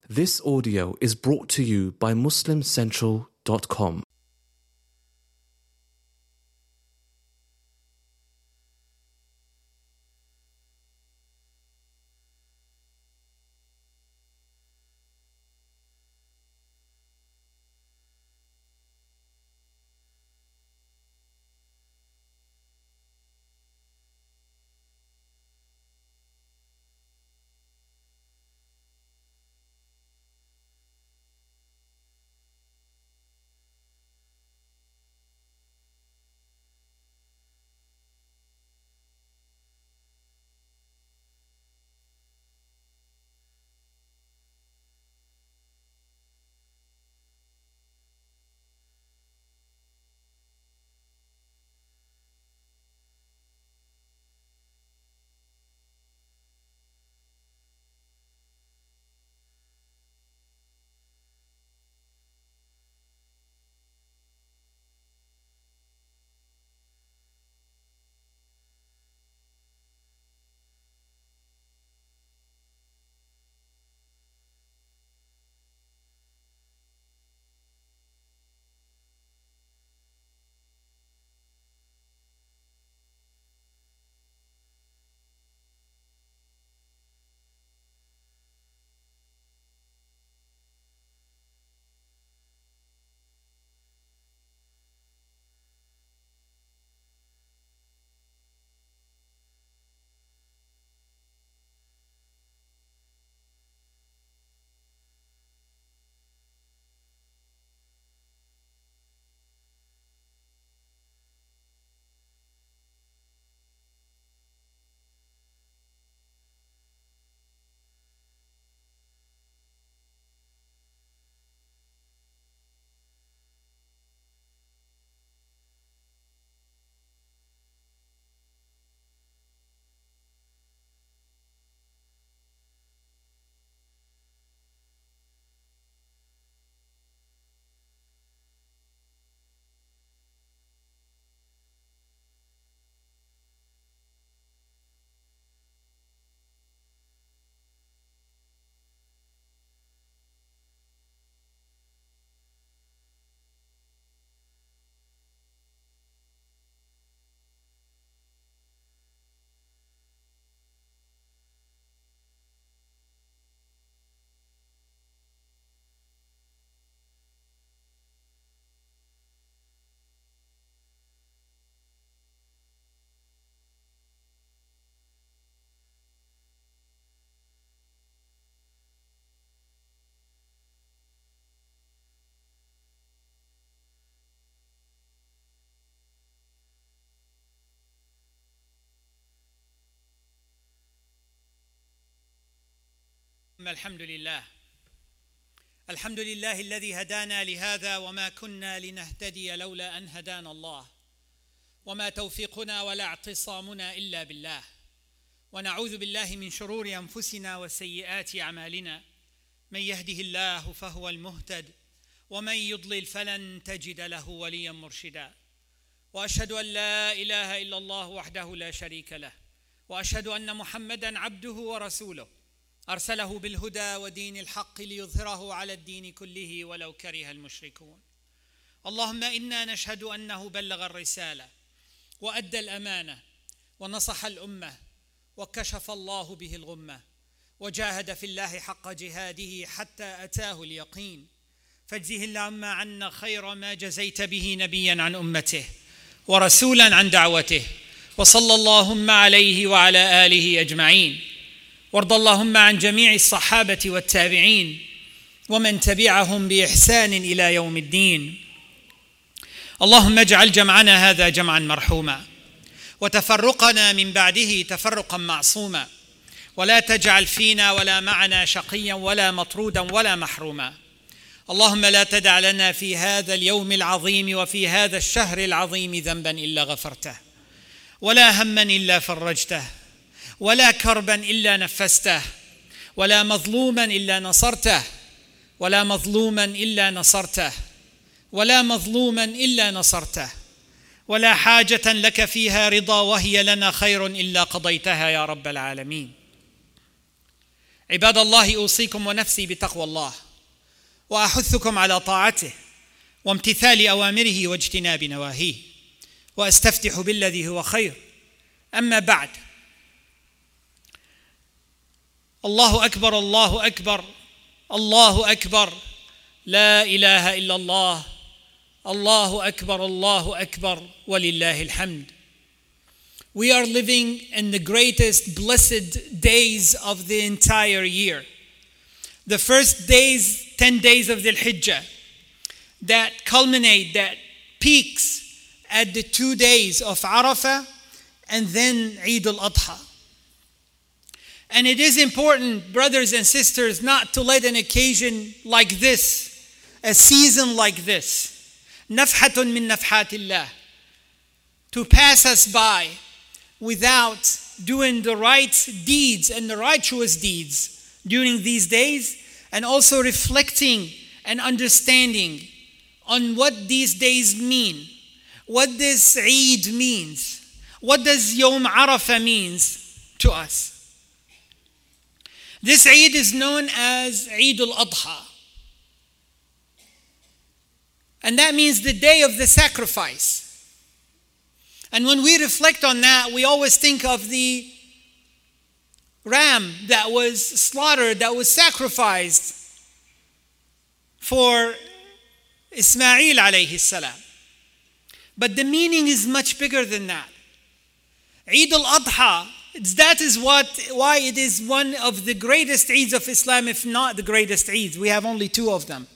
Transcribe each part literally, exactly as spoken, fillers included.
This audio is brought to you by muslim central dot com. الحمد لله الحمد لله الذي هدانا لهذا وما كنا لنهتدي لولا أن هدانا الله وما توفيقنا ولا اعتصامنا إلا بالله ونعوذ بالله من شرور أنفسنا وسيئات أعمالنا من يهده الله فهو المهتد ومن يضلل فلن تجد له وليا مرشدا وأشهد أن لا إله إلا الله وحده لا شريك له وأشهد أن محمدا عبده ورسوله أرسله بالهدى ودين الحق ليظهره على الدين كله ولو كره المشركون. اللهم إنا نشهد أنه بلغ الرسالة وأدى الأمانة ونصح الأمة وكشف الله به الغمة وجاهد في الله حق جهاده حتى أتاه اليقين فاجزه اللهم عنا خير ما جزيت به نبيا عن أمته ورسولا عن دعوته وصلى اللهم عليه وعلى آله أجمعين وارض اللهم عن جميع الصحابة والتابعين ومن تبعهم بإحسان إلى يوم الدين. اللهم اجعل جمعنا هذا جمعا مرحوما وتفرقنا من بعده تفرقا معصوما ولا تجعل فينا ولا معنا شقيا ولا مطرودا ولا محروما. اللهم لا تدع لنا في هذا اليوم العظيم وفي هذا الشهر العظيم ذنبا إلا غفرته ولا هما إلا فرجته ولا كربا إلا نفسته ولا مظلوما إلا نصرته ولا مظلوما إلا نصرته ولا مظلوما إلا نصرته ولا حاجة لك فيها رضا وهي لنا خير إلا قضيتها يا رب العالمين. عباد الله أوصيكم ونفسي بتقوى الله وأحثكم على طاعته وامتثال أوامره واجتناب نواهيه وأستفتح بالذي هو خير. أما بعد، الله أكبر الله أكبر الله أكبر لا إله إلا الله الله أكبر الله أكبر ولله الحمد. We are living in the greatest blessed days of the entire year. The first days, ten days of the Hijjah, that culminate, that peaks at the two days of Arafah and then Eid al-Adha. And it is important, brothers and sisters, not to let an occasion like this, a season like this, nafhatun min nafhatillah, to pass us by without doing the right deeds and the righteous deeds during these days, and also reflecting and understanding on what these days mean, what this Eid means, what does Yawm Arafah means to us. This Eid is known as Eid al-Adha, and that means the day of the sacrifice. And when we reflect on that, we always think of the ram that was slaughtered, that was sacrificed for Ismail alayhi salam. But the meaning is much bigger than that. Eid al-Adha, that is what, why it is one of the greatest Eids of Islam, if not the greatest Eids. We have only two of them.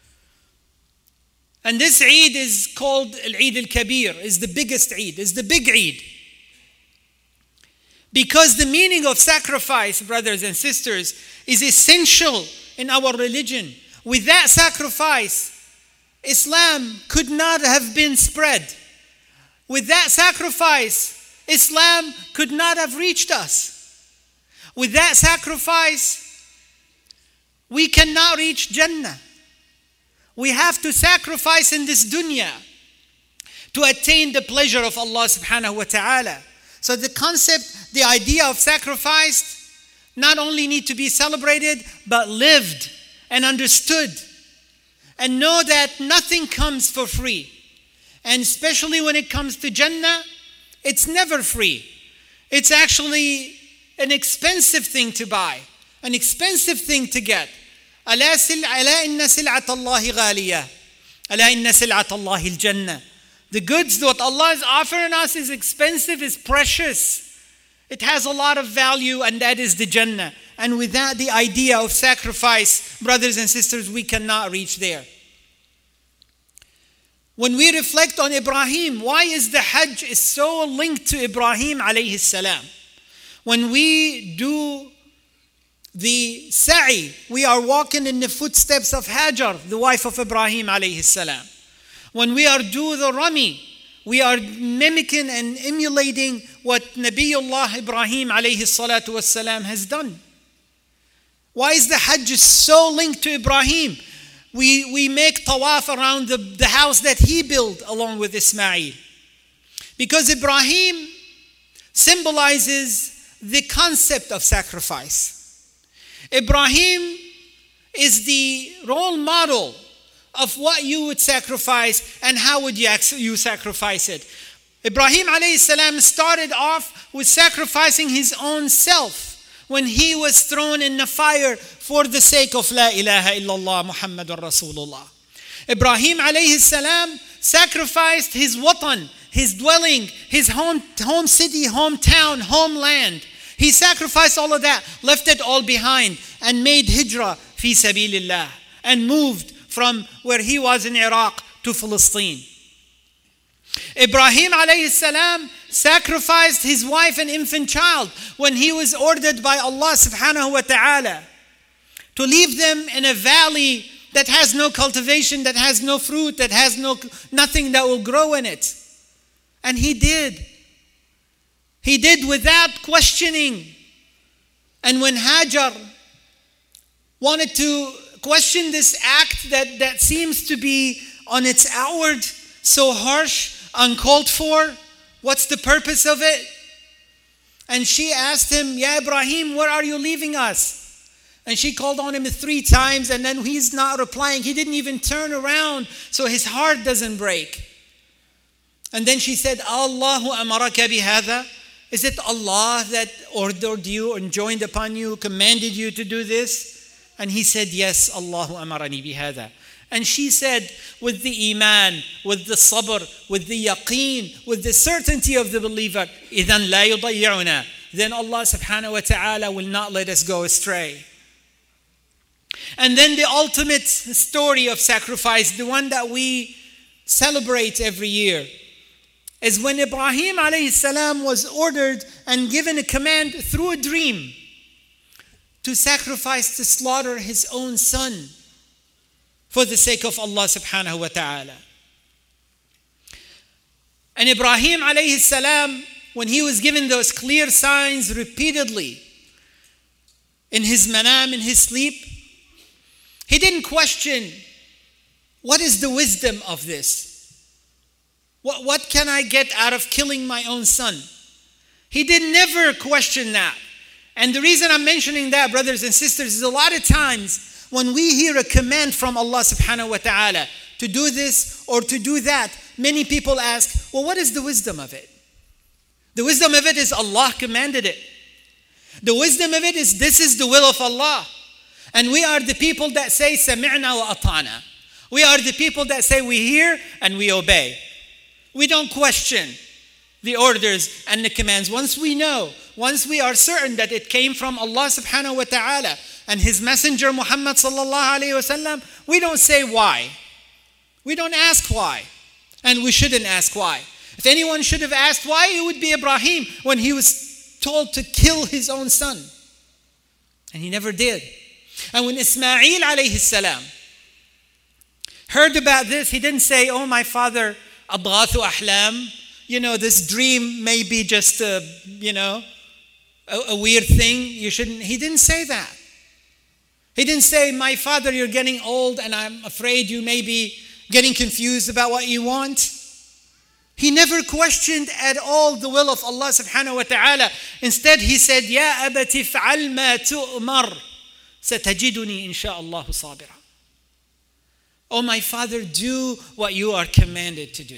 And this Eid is called Al-Eid al-Kabir, is the biggest Eid, is the big Eid. Because the meaning of sacrifice, brothers and sisters, is essential in our religion. With that sacrifice, Islam could not have been spread. With that sacrifice, Islam could not have reached us. With that sacrifice, we cannot reach Jannah. We have to sacrifice in this dunya to attain the pleasure of Allah subhanahu wa ta'ala. So the concept, the idea of sacrifice not only need to be celebrated, but lived and understood. And know that nothing comes for free. And especially when it comes to Jannah, it's never free. It's actually an expensive thing to buy, an expensive thing to get. ألا سل ألا إن سلعة الله غالية ألا إن سلعة الله الجنة. The goods that Allah is offering us is expensive, is precious. It has a lot of value, and that is the Jannah. And without the idea of sacrifice, brothers and sisters, we cannot reach there. When we reflect on Ibrahim, why is the Hajj is so linked to Ibrahim alayhi salam? When we do the sa'i, we are walking in the footsteps of Hajar, the wife of Ibrahim alayhi salam. When we are do the Rami, we are mimicking and emulating what Nabiullah Ibrahim alayhi salatu wassalam has done. Why is the Hajj so linked to Ibrahim? We, we make tawaf around the, the house that he built along with Ismail. Because Ibrahim symbolizes the concept of sacrifice. Ibrahim is the role model of what you would sacrifice and how would you, you sacrifice it. Ibrahim alayhi salam started off with sacrificing his own self when he was thrown in the fire for the sake of La ilaha illallah Muhammadur Rasulullah. Ibrahim alayhi salam sacrificed his watan, his dwelling, his home, home city, hometown, homeland. He sacrificed all of that, left it all behind, and made hijrah fi sabilillah, and moved from where he was in Iraq to Palestine. Ibrahim alayhi salam sacrificed his wife and infant child when he was ordered by Allah subhanahu wa ta'ala to leave them in a valley that has no cultivation, that has no fruit, that has no nothing that will grow in it. And he did. He did without questioning. And when Hajar wanted to question this act that, that seems to be on its outward so harsh, uncalled for, what's the purpose of it? And she asked him, Ya Ibrahim, where are you leaving us? And she called on him three times, and then he's not replying. He didn't even turn around so his heart doesn't break. And then she said, Allahu amaraka bihadha? Is it Allah that ordered you and joined upon you, commanded you to do this? And he said, yes, Allahu amarani bihadha. And she said, with the iman, with the sabr, with the yaqeen, with the certainty of the believer, إِذَنْ لَا يُضَيِّعُنَا. Then Allah subhanahu wa ta'ala will not let us go astray. And then the ultimate story of sacrifice, the one that we celebrate every year, is when Ibrahim alayhi salam was ordered and given a command through a dream to sacrifice, to slaughter his own son for the sake of Allah subhanahu wa ta'ala. And Ibrahim alayhi salam, when he was given those clear signs repeatedly in his manam, in his sleep, he didn't question, what is the wisdom of this? What, what can I get out of killing my own son? He did never question that. And the reason I'm mentioning that, brothers and sisters, is a lot of times when we hear a command from Allah subhanahu wa ta'ala to do this or to do that, many people ask, well, what is the wisdom of it? The wisdom of it is Allah commanded it. The wisdom of it is this is the will of Allah. And we are the people that say, Sami'na wa ata'na. We are the people that say we hear and we obey. We don't question the orders and the commands. Once we know, once we are certain that it came from Allah subhanahu wa ta'ala and His Messenger Muhammad sallallahu alayhi wa sallam, we don't say why. We don't ask why. And we shouldn't ask why. If anyone should have asked why, it would be Ibrahim when he was told to kill his own son. And he never did. And when Ismail alayhi salam heard about this, he didn't say, oh my father, adghathu ahlam, you know, this dream may be just a, you know, a, a weird thing. You shouldn't, he didn't say that. He didn't say, my father, you're getting old and I'm afraid you may be getting confused about what you want. He never questioned at all the will of Allah subhanahu wa ta'ala. Instead, he said, Ya abati fa'al ma tu'mar, satajiduni insha'Allahu sabira. Oh my father, do what you are commanded to do.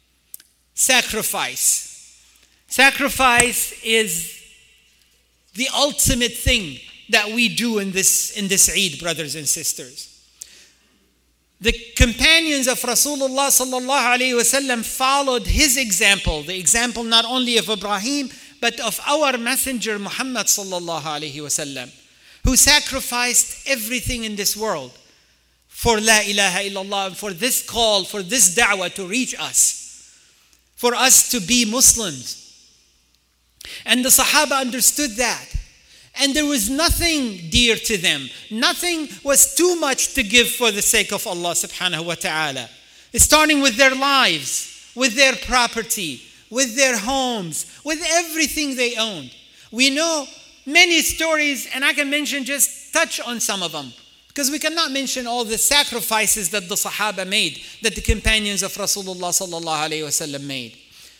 Sacrifice. Sacrifice is the ultimate thing that we do in this, in this Eid, brothers and sisters. The companions of Rasulullah sallallahu alayhi wa sallam followed his example, the example not only of Ibrahim, but of our messenger Muhammad sallallahu alayhi wa sallam, who sacrificed everything in this world for La ilaha illallah, and for this call, for this da'wah to reach us, for us to be Muslims. And the Sahaba understood that. And there was nothing dear to them. Nothing was too much to give for the sake of Allah subhanahu wa ta'ala. Starting with their lives, with their property, with their homes, with everything they owned. We know many stories, and I can mention, just touch on some of them. Because we cannot mention all the sacrifices that the Sahaba made, that the companions of Rasulullah sallallahu alayhi wa sallam made.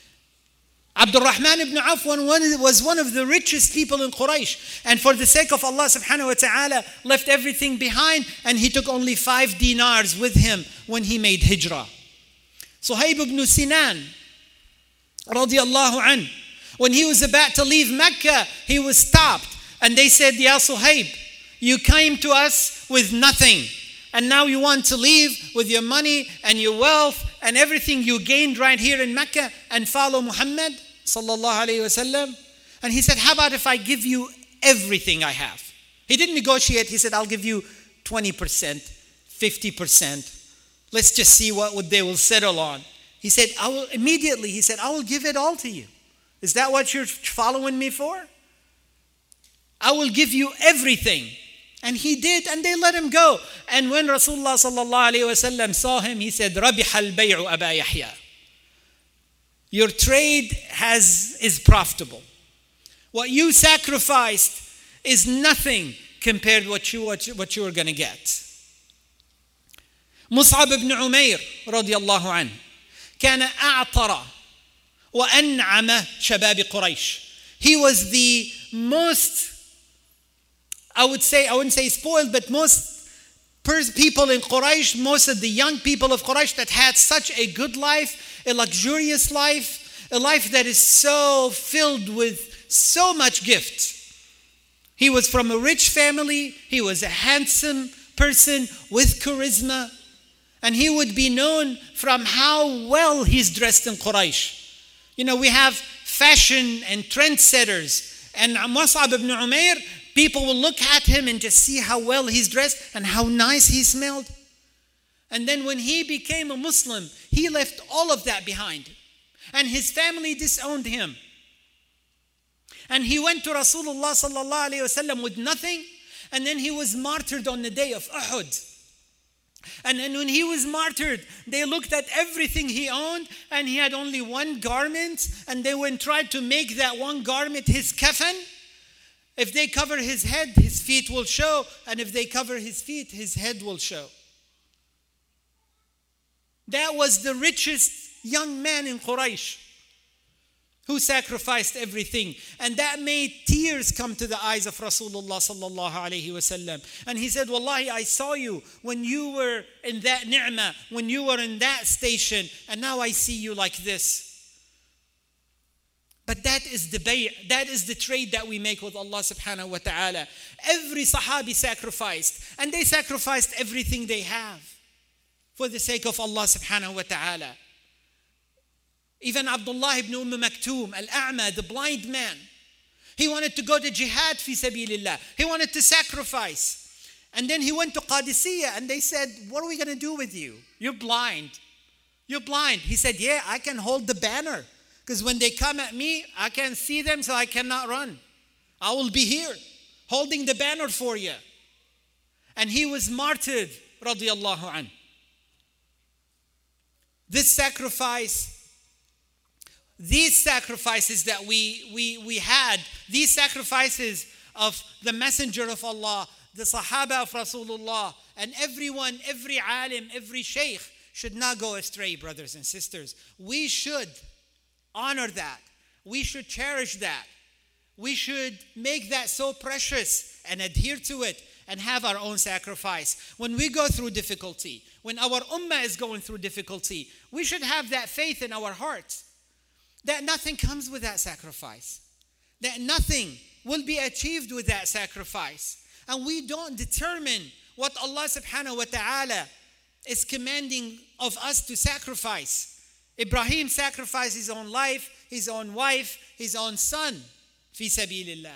Abdul Rahman ibn Auf was one of the richest people in Quraysh, and for the sake of Allah subhanahu wa ta'ala left everything behind, and he took only five dinars with him when he made hijrah. Suhaib ibn Sinan radiallahu an, when he was about to leave Mecca, he was stopped, and they said, Ya Suhaib, you came to us with nothing, and now you want to leave with your money and your wealth and everything you gained right here in Mecca and follow Muhammad sallallahu alayhi wa sallam. And he said, how about if I give you everything I have? He didn't negotiate. He said, I'll give you twenty percent, fifty percent. Let's just see what they will settle on. He said, I will immediately, he said, I will give it all to you. Is that what you're following me for? I will give you everything. And he did, and they let him go. And when Rasulullah sallallahu alayhi wa sallam saw him, he said, Rabiha al-bay'u Aba Yahya. Your trade has, is profitable. What you sacrificed is nothing compared to what you, what you, what you are going to get. Mus'ab ibn Umair radiyallahu anhu كان أعطر وأنعم شباب قريش. He was the most I would say, I wouldn't say spoiled, but most pers- people in Quraysh, most of the young people of Quraysh that had such a good life, a luxurious life, a life that is so filled with so much gift. He was from a rich family. He was a handsome person with charisma. And he would be known from how well he's dressed in Quraysh. You know, we have fashion and trendsetters. And Mus'ab ibn Umair, people will look at him and just see how well he's dressed and how nice he smelled. And then when he became a Muslim, he left all of that behind. And his family disowned him. And he went to Rasulullah sallallahu alayhi wasallam with nothing. And then he was martyred on the day of Uhud. And then when he was martyred, they looked at everything he owned, and he had only one garment, and they went and tried to make that one garment his kafan. If they cover his head, his feet will show, and if they cover his feet, his head will show. That was the richest young man in Quraysh who sacrificed everything. And that made tears come to the eyes of Rasulullah sallallahu alayhi wasallam. And he said, Wallahi, I saw you when you were in that ni'mah, when you were in that station, and now I see you like this. But that is the bay', that is the trade that we make with Allah subhanahu wa ta'ala. Every Sahabi sacrificed, and they sacrificed everything they have for the sake of Allah subhanahu wa ta'ala. Even Abdullah ibn Umm Maktoum, al-A'ma, the blind man, he wanted to go to jihad fi sabilillah. He wanted to sacrifice. And then he went to Qadisiyah, and they said, what are we going to do with you? You're blind. You're blind. He said, yeah, I can hold the banner. Because when they come at me, I can't see them, so I cannot run. I will be here, holding the banner for you. And he was martyred, radiyallahu anhu. This sacrifice, these sacrifices that we, we, we had, these sacrifices of the Messenger of Allah, the Sahaba of Rasulullah, and everyone, every alim, every sheikh should not go astray, brothers and sisters. We should honor that. We should cherish that. We should make that so precious and adhere to it and have our own sacrifice. When we go through difficulty, when our ummah is going through difficulty, we should have that faith in our hearts that nothing comes with that sacrifice, that nothing will be achieved with that sacrifice. And we don't determine what Allah subhanahu wa ta'ala is commanding of us to sacrifice. Ibrahim sacrificed his own life, his own wife, his own son, fi sabilillah.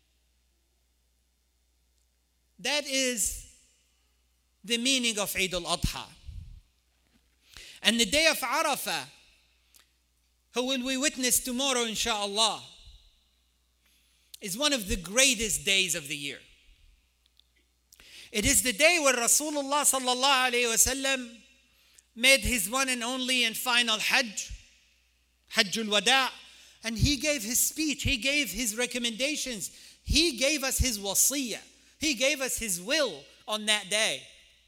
That is the meaning of Eid al-Adha. And the day of Arafah, who will we witness tomorrow, inshaAllah, is one of the greatest days of the year. It is the day where Rasulullah sallallahu alayhi wasallam made his one and only and final Hajj, Hajjul Wada', and he gave his speech, he gave his recommendations, he gave us his wasiyah, he gave us his will on that day.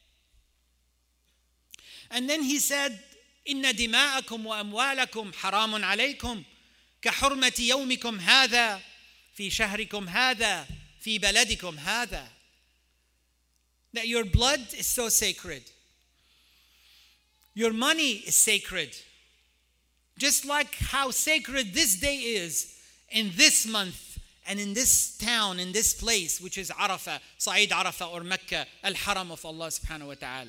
And then he said, إن دماءكم وأموالكم حرام عليكم كحرمة يومكم هذا في شهركم هذا في بلدكم هذا. That your blood is so sacred. Your money is sacred. Just like how sacred this day is in this month and in this town, in this place, which is Arafah, Sa'id Arafah or Mecca, al-Haram of Allah subhanahu wa ta'ala.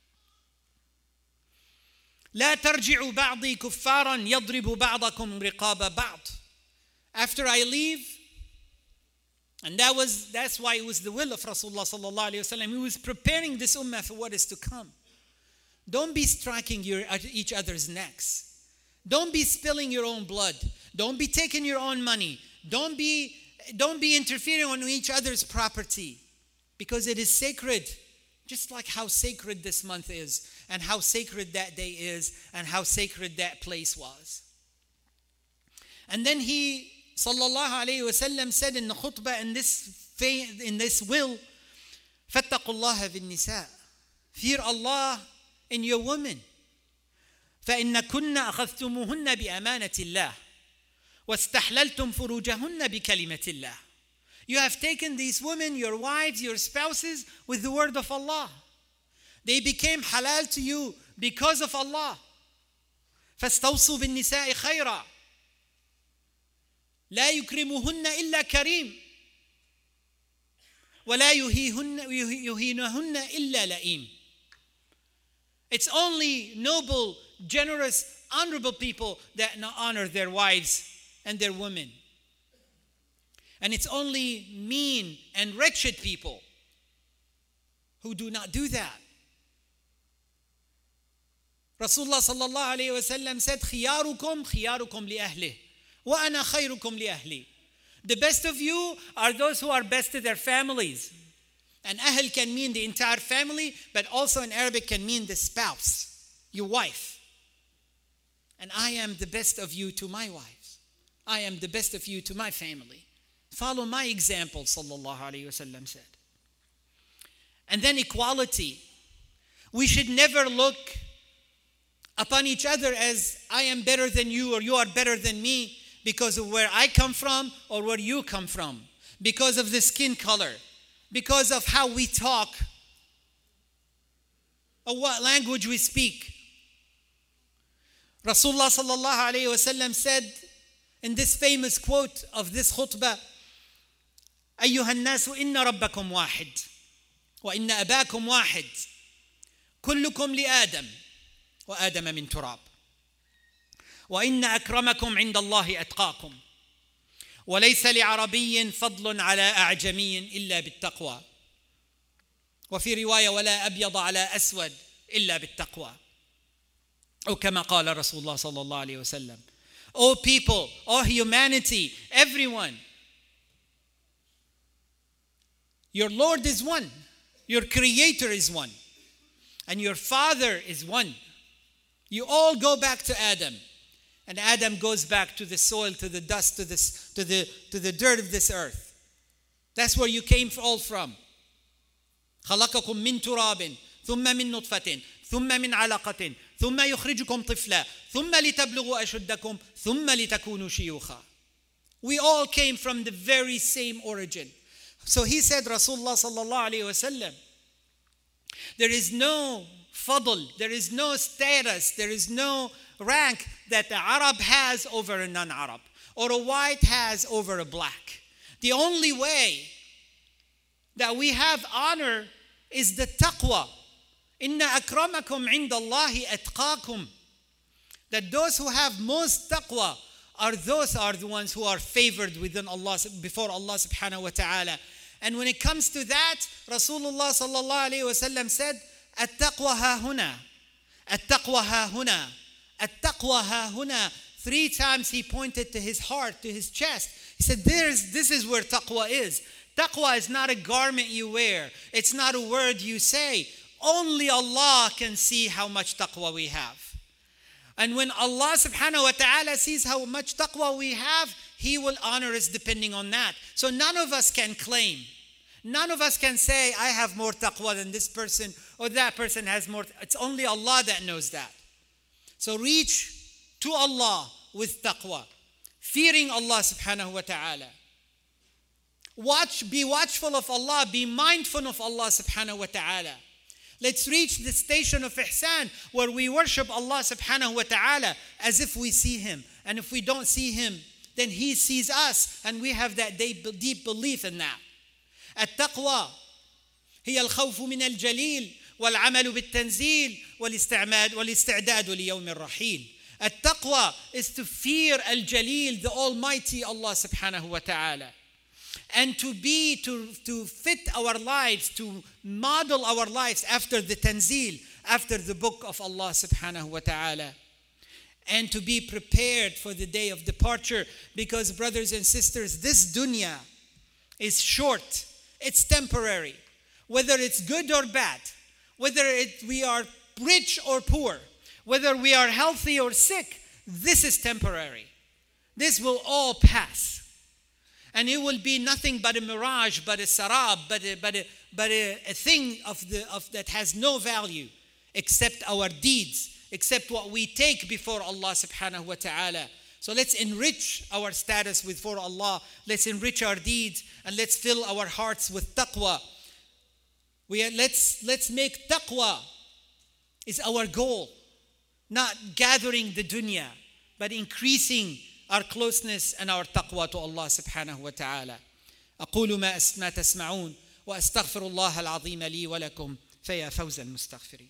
لا ترجعوا بعضي كفارا يضرب بعضكم رقاب بعض. After I leave, and that was that's why it was the will of Rasulullah sallallahu alaihi wasallam. He was preparing this ummah for what is to come. Don't be striking your, each other's necks. Don't be spilling your own blood. Don't be taking your own money. Don't be don't be interfering on each other's property, because it is sacred. Just like how sacred this month is, and how sacred that day is, and how sacred that place was. And then he, sallallahu alayhi wasallam, said in the khutbah, in this in this will, فَاتَّقُوا اللَّهَ بِالنِّسَاءِ. Fear Allah in your women. فَإِنَّ كُنَّ أَخَذْتُمُوهُنَّ بِأَمَانَةِ اللَّهِ وَاسْتَحْلَلْتُمْ فُرُوجَهُنَّ بِكَلِمَةِ اللَّهِ. You have taken these women, your wives, your spouses, with the word of Allah. They became halal to you because of Allah. فَاسْتَوْصُوا بِالنِّسَاءِ خَيْرًا لَا يُكْرِمُهُنَّ إِلَّا كَرِيمٌ وَلَا يُهِينُهُنَّ إِلَّا لَئِيمٌ. It's only noble, generous, honorable people that honor their wives and their women. And it's only mean and wretched people who do not do that. Rasulullah sallallahu alayhi wa sallam said, خِيَارُكُمْ خِيَارُكُمْ لِأَهْلِهِ وَأَنَا خَيْرُكُمْ لِأَهْلِي. The best of you are those who are best to their families. And ahl can mean the entire family, but also in Arabic can mean the spouse, your wife. And I am the best of you to my wives. I am the best of you to my family. Follow my example, sallallahu alayhi wa sallam said. And then equality. We should never look upon each other as I am better than you or you are better than me because of where I come from or where you come from, because of the skin color, because of how we talk, or what language we speak. Rasulullah sallallahu alayhi wa sallam said in this famous quote of this khutbah, أيها الناس إن ربكم واحد وإن أباكم واحد كلكم لآدم وآدم من تراب وإن أكرمكم عند الله أتقاكم وليس لعربي فضل على أعجمي إلا بالتقوى وفي رواية ولا أبيض على أسود إلا بالتقوى أو كما قال رسول الله صلى الله عليه وسلم. All people, all humanity, everyone, your Lord is one, your Creator is one, and your Father is one. You all go back to Adam, and Adam goes back to the soil, to the dust, to this, to the to the dirt of this earth. That's where you came all from. خلقكم من تراب ثم من نطفة ثم من علقة ثم يخرجكم طفلا ثم لتبلغوا أشدكم ثم لتكونوا شيوخا. We all came from the very same origin. So he said, Rasulullah sallallahu alayhi wa sallam, there is no fadl, there is no status, there is no rank that the Arab has over a non-Arab or a white has over a black. The only way that we have honor is the taqwa. Inna akramakum indallahi atqakum. That those who have most taqwa are those are the ones who are favored within Allah, before Allah subhanahu wa ta'ala. And when it comes to that, Rasulullah sallallahu alayhi wa sallam said, at-taqwa ha huna, at-taqwa ha huna, at-taqwa ha huna. Three times he pointed to his heart, to his chest. He said, There's, this is where taqwa is. Taqwa is not a garment you wear. It's not a word you say. Only Allah can see how much taqwa we have. And when Allah subhanahu wa ta'ala sees how much taqwa we have, He will honor us depending on that. So none of us can claim. None of us can say, I have more taqwa than this person or that person has more. It's only Allah that knows that. So reach to Allah with taqwa, fearing Allah subhanahu wa ta'ala. Watch, be watchful of Allah, be mindful of Allah subhanahu wa ta'ala. Let's reach the station of ihsan where we worship Allah subhanahu wa ta'ala as if we see Him. And if we don't see Him, then He sees us, and we have that deep belief in that. التقوى هي الخوف من الجليل والعمل بالتنزيل والاستعماد والاستعداد ليوم الرحيل. التقوى is to fear al-Jalil, the Almighty Allah subhanahu wa ta'ala. And to be, to, to fit our lives, to model our lives after the Tanzil, after the book of Allah subhanahu wa ta'ala. And to be prepared for the day of departure. Because brothers and sisters, this dunya is short. It's temporary. Whether it's good or bad. Whether it, we are rich or poor. Whether we are healthy or sick. This is temporary. This will all pass. And it will be nothing but a mirage, but a sarab, but a, but a, but a, a thing of the of that has no value except our deeds, except what we take before Allah subhanahu wa ta'ala. So let's enrich our status before Allah. Let's enrich our deeds and let's fill our hearts with taqwa. We are, let's, let's make taqwa is our goal. Not gathering the dunya, but increasing our closeness and our taqwa to Allah subhanahu wa ta'ala. أقول ما ما تسمعون وأستغفر الله العظيم لي ولكم فيا فوز المستغفرين.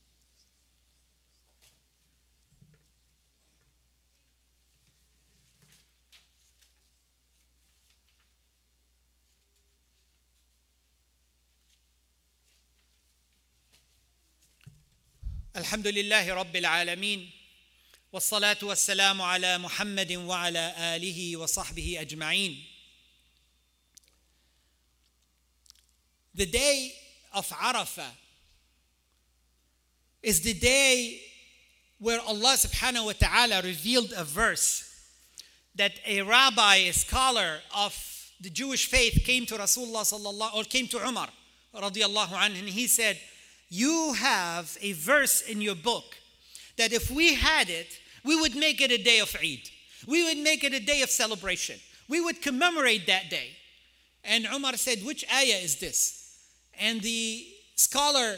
الحمد لله رب العالمين والصلاة والسلام على محمد وعلى آله وصحبه أجمعين. The day of Arafah is the day where Allah subhanahu wa ta'ala revealed a verse that a rabbi, a scholar of the Jewish faith came to Rasulullah sallallahu, or came to Umar radiyallahu anhu, and he said, you have a verse in your book that if we had it, we would make it a day of Eid. We would make it a day of celebration. We would commemorate that day. And Umar said, which ayah is this? And the scholar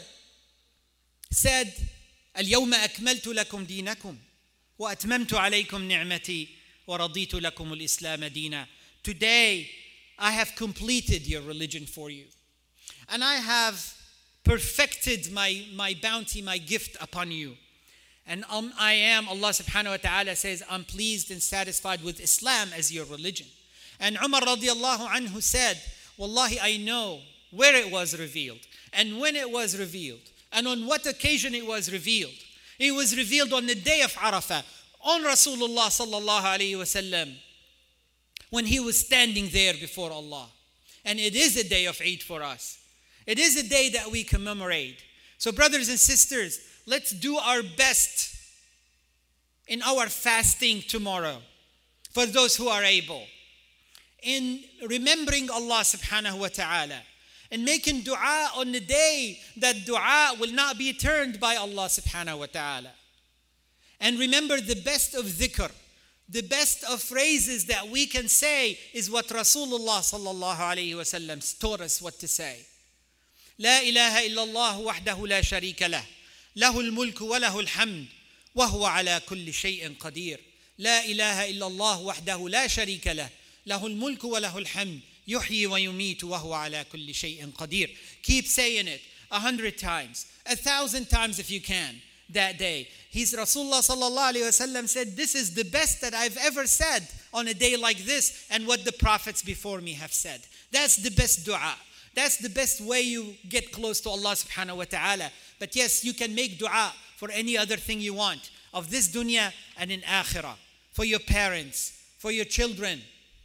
said, اليوم أكملت لكم دينكم وأتممت عليكم نعمتي ورضيت لكم الإسلام دينا. Today, I have completed your religion for you. And I have perfected my, my bounty, my gift upon you. And um, I am, Allah subhanahu wa ta'ala says, I'm pleased and satisfied with Islam as your religion. And Umar radiallahu anhu said, Wallahi, I know where it was revealed and when it was revealed and on what occasion it was revealed. It was revealed on the day of Arafah, on Rasulullah sallallahu alayhi wa sallam, when he was standing there before Allah. And it is a day of Eid for us. It is a day that we commemorate. So brothers and sisters, let's do our best in our fasting tomorrow for those who are able. In remembering Allah subhanahu wa ta'ala and making dua on the day that dua will not be turned by Allah subhanahu wa ta'ala. And remember, the best of dhikr, the best of phrases that we can say is what Rasulullah sallallahu alayhi wa sallam taught us what to say. لا إله إلا الله وحده لا شريك له له الملك وله الحمد وهو على كل شيء قدير. لا إله إلا الله وحده لا شريك له له الملك وله الحمد يحيي ويميت وهو على كل شيء قدير. Keep saying it a hundred times, a thousand times if you can that day. His Rasulullah sallallahu alayhi wa sallam said, this is the best that I've ever said on a day like this and what the prophets before me have said. That's the best dua. That's the best way you get close to Allah subhanahu wa ta'ala. But yes, you can make dua for any other thing you want of this dunya and in akhirah, for your parents, for your children.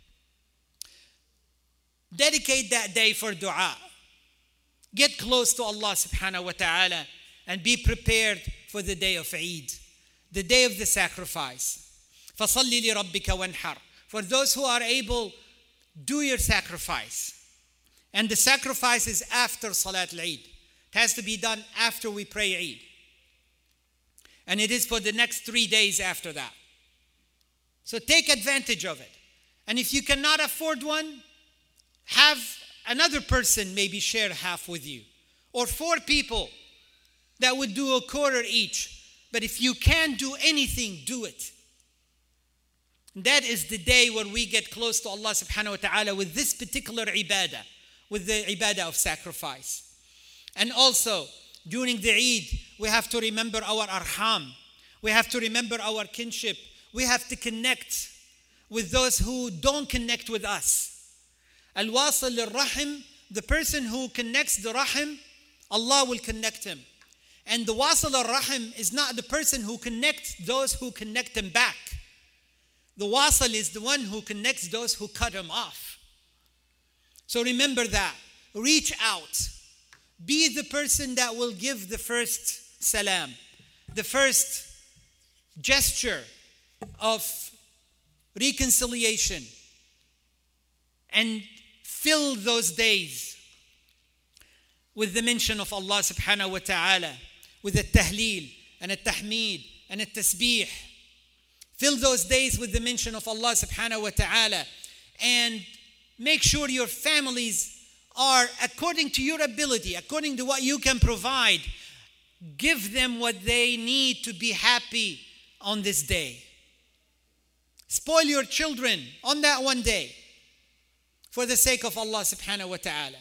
Dedicate that day for dua. Get close to Allah subhanahu wa ta'ala and be prepared for the day of Eid, the day of the sacrifice. فَصَلِّ لِرَبِّكَ وَانْحَرْ. For those who are able, do your sacrifice. And the sacrifice is after Salat al-Eid. It has to be done after we pray Eid. And it is for the next three days after that. So take advantage of it. And if you cannot afford one, have another person maybe share half with you. Or four people that would do a quarter each. But if you can't do anything, do it. That is the day where we get close to Allah subhanahu wa ta'ala with this particular ibadah, with the ibadah of sacrifice. And also, during the Eid, we have to remember our arham. We have to remember our kinship. We have to connect with those who don't connect with us. Al-wasil al-rahim, the person who connects the rahim, Allah will connect him. And the wasil al-rahim is not the person who connects those who connect him back. The wasil is the one who connects those who cut him off. So remember that. Reach out. Be the person that will give the first salam, the first gesture of reconciliation, and fill those days with the mention of Allah subhanahu wa ta'ala, with a tahleel and a tahmeed and a tasbih. Fill those days with the mention of Allah subhanahu wa ta'ala, and make sure your families are according to your ability, according to what you can provide. Give them what they need to be happy on this day. Spoil your children on that one day for the sake of Allah subhanahu wa ta'ala.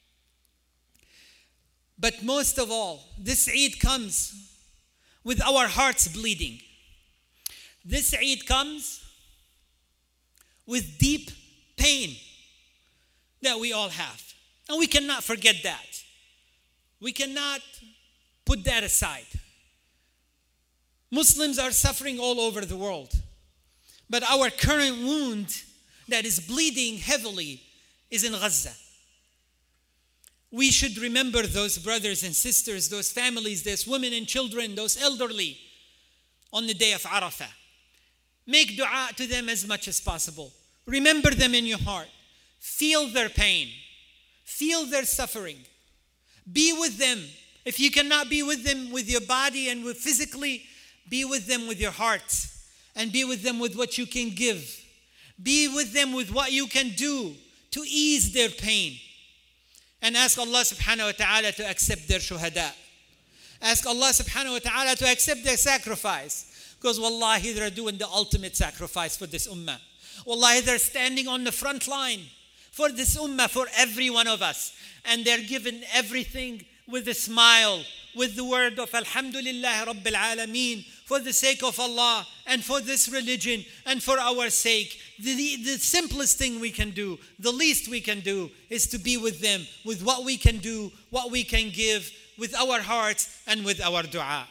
But most of all, this Eid comes with our hearts bleeding. This Eid comes with deep pain that we all have. And we cannot forget that. We cannot put that aside. Muslims are suffering all over the world. But our current wound that is bleeding heavily is in Gaza. We should remember those brothers and sisters, those families, those women and children, those elderly on the day of Arafah. Make dua to them as much as possible. Remember them in your heart. Feel their pain. Feel their suffering. Be with them. If you cannot be with them with your body and with physically, be with them with your heart. And be with them with what you can give. Be with them with what you can do to ease their pain. And ask Allah subhanahu wa ta'ala to accept their shuhada. Ask Allah subhanahu wa ta'ala to accept their sacrifice. Because wallahi, they're doing the ultimate sacrifice for this ummah. Wallahi, they're standing on the front line for this ummah, for every one of us. And they're given everything with a smile, with the word of Alhamdulillah Rabbil Alameen, for the sake of Allah and for this religion and for our sake. The, the simplest thing we can do, the least we can do, is to be with them with what we can do, what we can give, with our hearts and with our dua.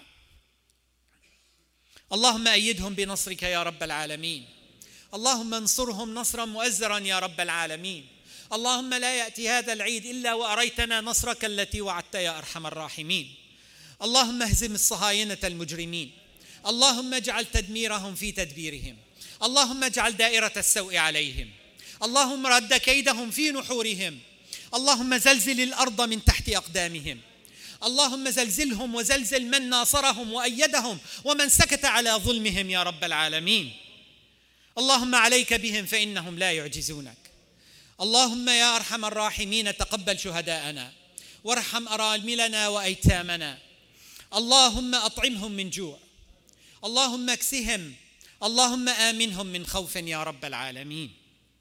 اللهم أيدهم بنصرك يا رب العالمين. اللهم انصرهم نصرا مؤزرا يا رب العالمين. اللهم لا يأتي هذا العيد إلا وأريتنا نصرك التي وعدت يا أرحم الراحمين. اللهم اهزم الصهاينة المجرمين. اللهم اجعل تدميرهم في تدبيرهم. اللهم اجعل دائرة السوء عليهم. اللهم رد كيدهم في نحورهم. اللهم زلزل الأرض من تحت أقدامهم. اللهم زلزلهم وزلزل من ناصرهم وأيدهم ومن سكت على ظلمهم يا رب العالمين. اللهم عليك بهم فإنهم لا يعجزونك. اللهم يا أرحم الراحمين تقبل شهداءنا وارحم أراملنا وأيتامنا. اللهم أطعمهم من جوع. اللهم اكسهم. اللهم آمنهم من خوف يا رب العالمين.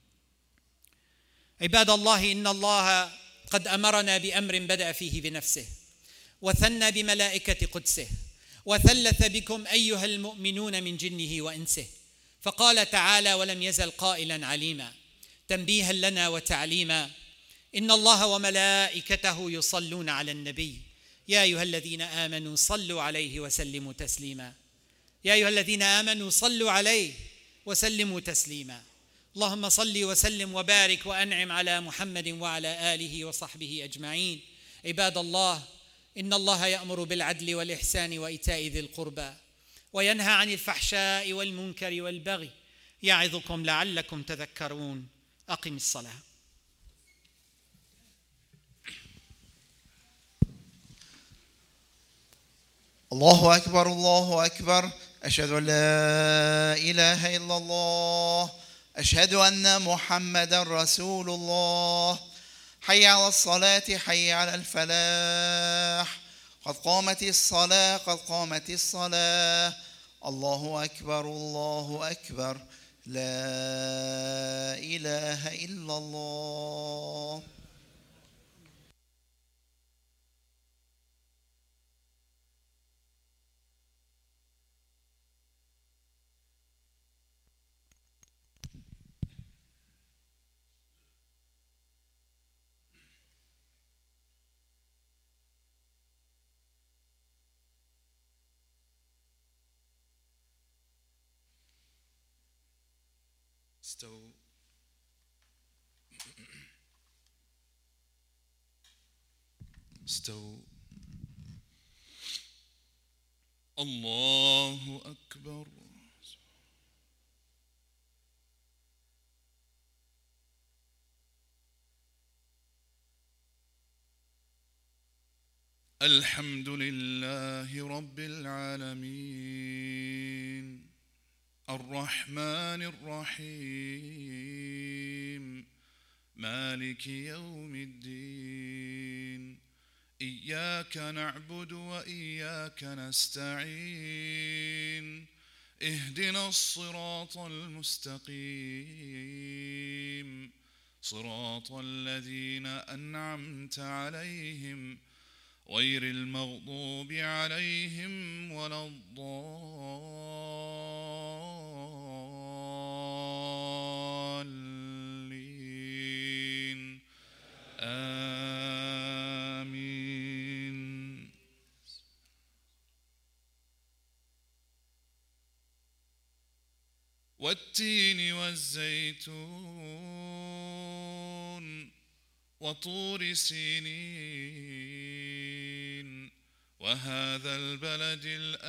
عباد الله، إن الله قد أمرنا بأمر بدأ فيه بنفسه وثنى بملائكة قدسه وثلث بكم أيها المؤمنون من جنه وإنسه، فقال تعالى: ولم يزل قائلا عليما، تنبيها لنا وتعليما: إن الله وملائكته يصلون على النبي يا أيها الذين آمنوا صلوا عليه وسلموا تسليما. يا أيها الذين آمنوا صلوا عليه وسلموا تسليما. اللهم صل وسلم وبارك وأنعم على محمد وعلى آله وصحبه أجمعين. عباد الله، إن الله يأمر بالعدل والإحسان وإيتاء ذي القربى وينهى عن الفحشاء والمنكر والبغي يعظكم لعلكم تذكرون. أقم الصلاة. الله أكبر الله أكبر. أشهد أن لا إله إلا الله. أشهد أن محمدا رسول الله. حي على الصلاة حي على الفلاح. قد قامت الصلاة قد قامت الصلاة. الله أكبر الله أكبر. لا إله إلا الله. استووا. استووا. الله أكبر. الحمد لله رب العالمين. الرحمن الرحيم مالك يوم الدين إياك نعبد وإياك نستعين اهدنا الصراط المستقيم صراط الذين أنعمت عليهم غير المغضوب عليهم ولا الضالين آمين. والتين والزيتون وطور سينين وهذا البلد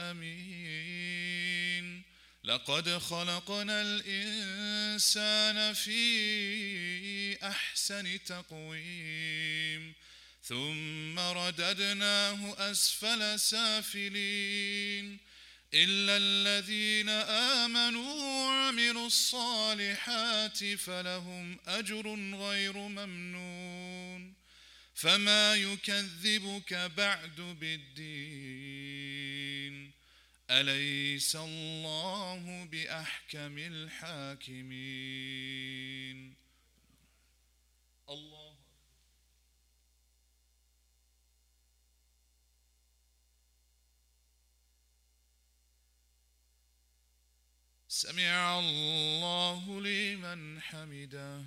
الأمين لقد خلقنا الإنسان في أحسن تقويم ثم رددناه أسفل سافلين إلا الذين آمنوا وعملوا الصالحات فلهم أجر غير ممنون فما يكذبك بعد بالدين أليس الله بأحكم الحاكمين. الله سمع الله لمن حمده.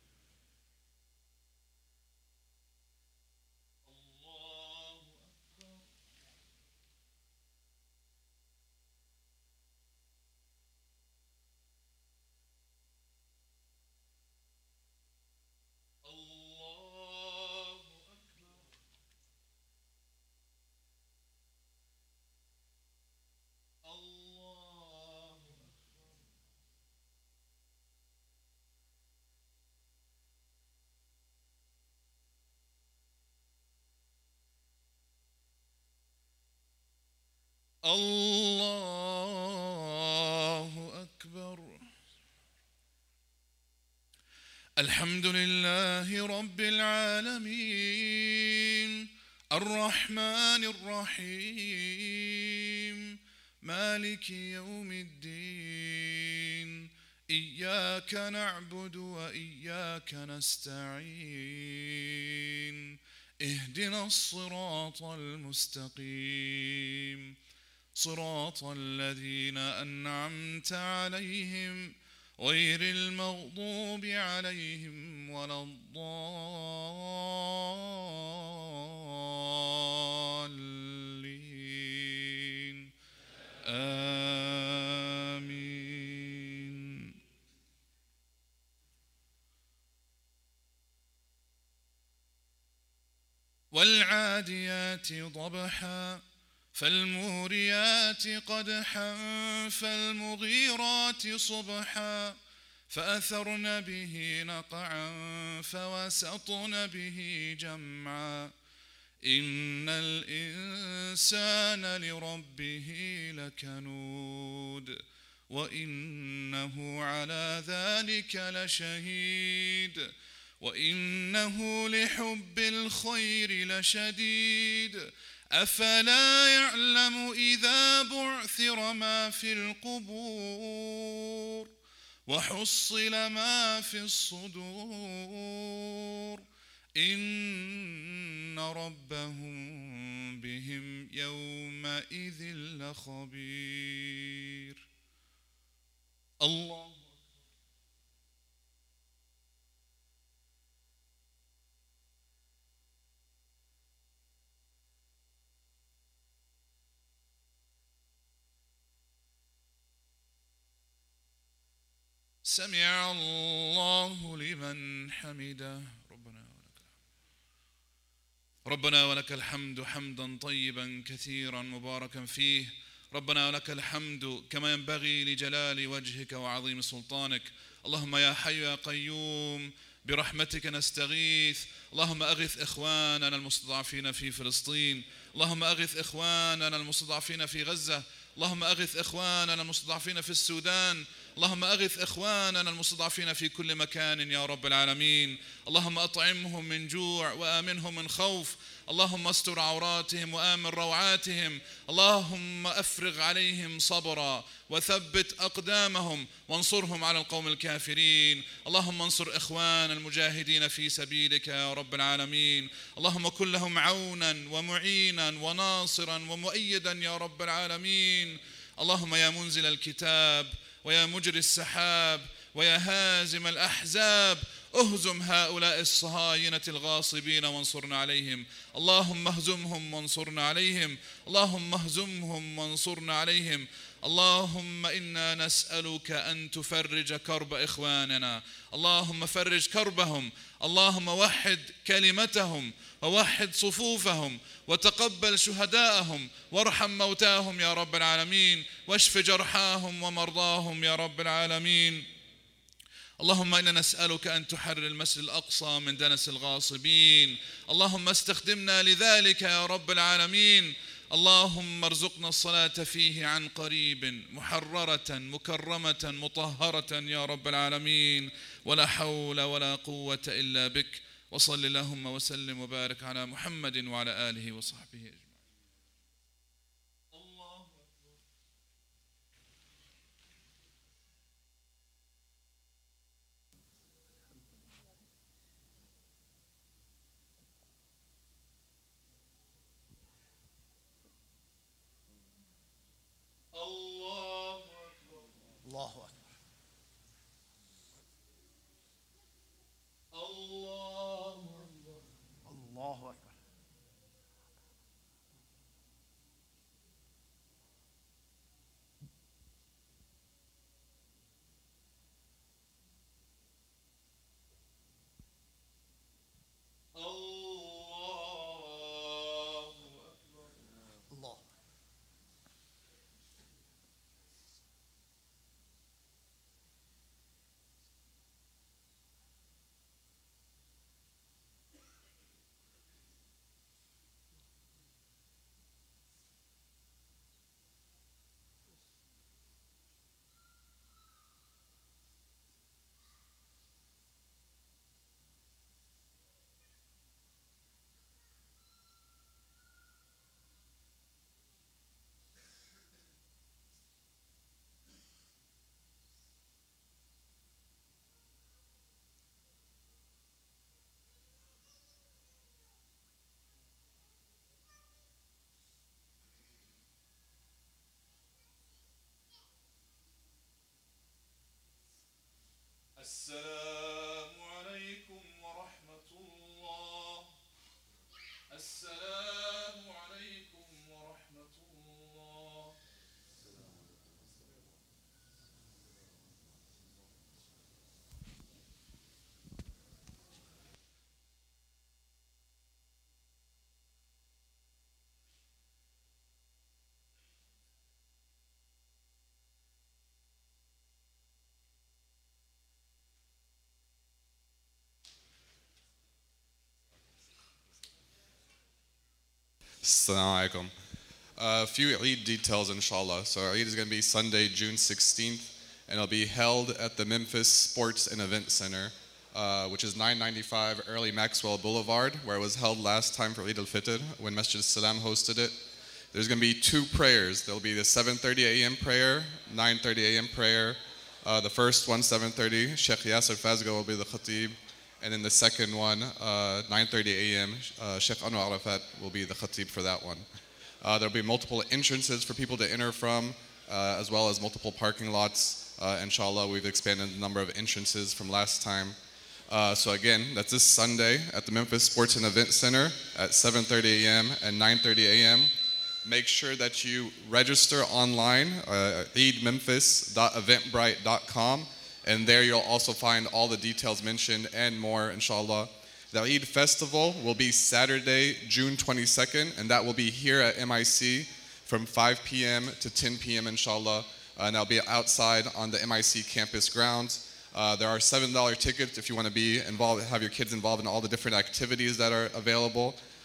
الله أكبر. الحمد لله رب العالمين الرحمن الرحيم مالك يوم الدين إياك نعبد وإياك نستعين اهدنا الصراط المستقيم صراط الذين أنعمت عليهم غير المغضوب عليهم ولا الضالين آمين. والعاديات ضبحا فالموريات قدحا فالمغيرات صبحا فأثرن به نقعا فوسطن به جمعا إن الإنسان لربه لكنود وإنه على ذلك لشهيد وإنه لحب الخير لشديد أفلا يعلم إذا بعثر ما في القبور وحصل ما في الصدور إن ربهم بهم يومئذ لخبير. الله سمع الله لمن حمده. ربنا ولك ربنا ولك الحمد حمدا طيبا كثيرا مباركا فيه. ربنا ولك الحمد كما ينبغي لجلال وجهك وعظيم سلطانك. اللهم يا حي يا قيوم برحمتك نستغيث. اللهم أغث إخواننا المستضعفين في فلسطين. اللهم أغث إخواننا المستضعفين في غزة، اللهم أغث إخواننا المستضعفين في السودان، اللهم أغث إخواننا المستضعفين في كل مكان يا رب العالمين. اللهم أطعمهم من جوع وآمنهم من خوف، اللهم استر عوراتهم وآمن روعاتهم، اللهم أفرغ عليهم صبرا وثبت أقدامهم وانصرهم على القوم الكافرين. اللهم انصر إخوان المجاهدين في سبيلك يا رب العالمين، اللهم كن لهم عونا ومعينا وناصرا ومؤيدا يا رب العالمين. اللهم يا منزل الكتاب ويا مجري السحاب ويا هازم الأحزاب، اهزم هؤلاء الصهاينة الغاصبين وانصرنا عليهم، اللهم اهزمهم وانصرنا عليهم، اللهم اهزمهم وانصرنا عليهم. اللهم إنا نسألك أن تفرج كرب إخواننا، اللهم فرج كربهم، اللهم وحد كلمتهم ووحد صفوفهم وتقبل شهداءهم وارحم موتاهم يا رب العالمين، واشف جرحاهم ومرضاهم يا رب العالمين. اللهم إنا نسألك أن تحرر المسجد الأقصى من دنس الغاصبين، اللهم استخدمنا لذلك يا رب العالمين. اللهم ارزقنا الصلاة فيه عن قريب محررة مكرمة مطهرة يا رب العالمين، ولا حول ولا قوة إلا بك. وصل اللهم وسلم وبارك على محمد وعلى آله وصحبه أجمعين. الله أكبر. الله أكبر. الله. السلام عليكم ورحمة الله. السلام عليكم ورحمة الله. Assalamu alaikum. A few Eid details, inshallah. So our Eid is going to be Sunday, June sixteenth, and it'll be held at the Memphis Sports and Event Center, uh, which is nine ninety-five Early Maxwell Boulevard, where it was held last time for Eid al-Fitr when Masjid Salam hosted it. There's going to be two prayers. There'll be the seven thirty a m prayer, nine thirty a m prayer. Uh, the first one, seven thirty, Sheikh Yasser Fazga will be the khatib. And then the second one, uh, nine thirty a m, uh, Sheikh Anwar Arafat will be the khatib for that one. Uh, there'll be multiple entrances for people to enter from, uh, as well as multiple parking lots. Uh, inshallah, we've expanded the number of entrances from last time. Uh, so again, that's this Sunday at the Memphis Sports and Event Center at seven thirty a m and nine thirty a m Make sure that you register online, uh, eid memphis dot eventbrite dot com. And there you'll also find all the details mentioned and more, inshallah. The Eid Festival will be Saturday, June twenty-second, and that will be here at M I C from five p m to ten p m, inshallah. Uh, and that'll be outside on the M I C campus grounds. Uh, there are seven dollar tickets if you want to be involved, have your kids involved in all the different activities that are available.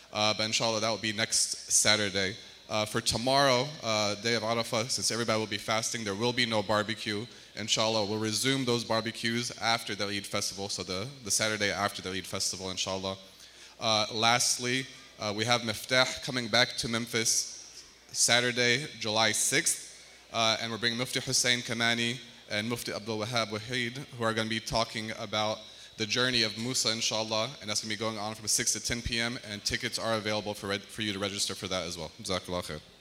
Uh, but inshallah, that will be next Saturday. Uh, for tomorrow, uh, day of Arafah, since everybody will be fasting, there will be no barbecue. Inshallah, we'll resume those barbecues after the Eid festival, so the, the Saturday after the Eid festival, inshallah. Uh, lastly, uh, we have Miftah coming back to Memphis Saturday, July sixth, uh, and we're bringing Mufti Hussein Kamani and Mufti Abdul Wahab Wahid, who are going to be talking about the journey of Musa, inshallah, and that's going to be going on from six to ten p.m., and tickets are available for, for you to register for that as well. Jazakallah khair.